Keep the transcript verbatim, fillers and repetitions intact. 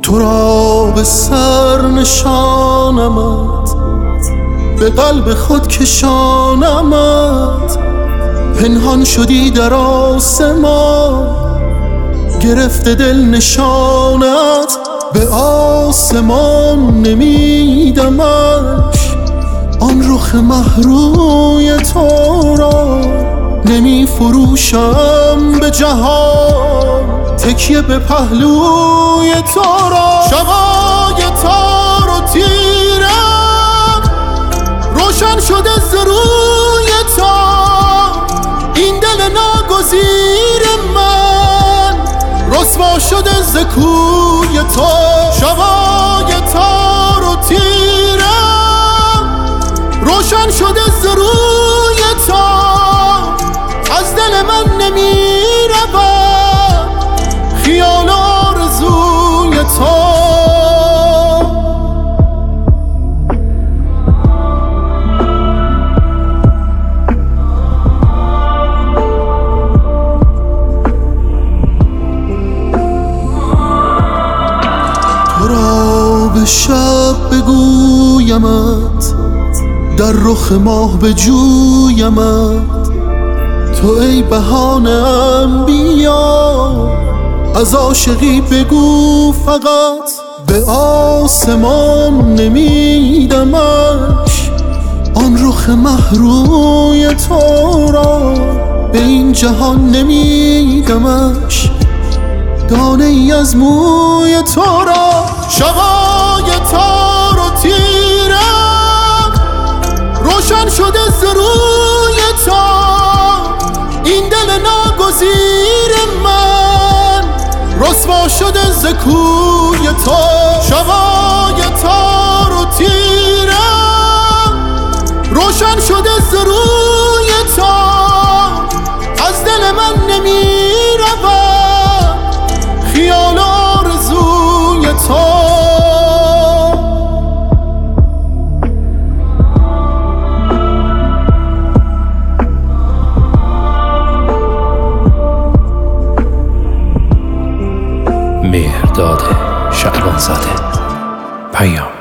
تو را به سر نشانمت، به قلب خود کشانمت. پنهان شدی در آسمان، گرفته دل نشانت. به آسمان نمیدمش آن رخ مهروی تو را، نمی فروشم به جهان تکیه به پهلوی تو را. شبای تار و تیرم روشن شده ز روی تو، این دل ناگزیر من رسوا شده ز کوی تو. شبای تار و تیرم روشن شده ز روی تو، از دل من نمی رود خیال آرزوی تو. تو را به شب بگویمت، در رخ ماه بجویمت. تو ای بهانه‌ام بیا، از عاشقی بگو فقط. به آسمان نمیدمش آن رخ مهروی تو را، به این جهان نمیدمش دانه ای از موی تو را. شبای تار و تیرم روشن شده ز روی تو، این دل ناگزیر من رسوا شده ز کوی تو. شبای تار و تیرم روشن شده ز روی تو، از دل من نمی رود خیال آرزوی تو. مهرداد شعبانزاده. پیام.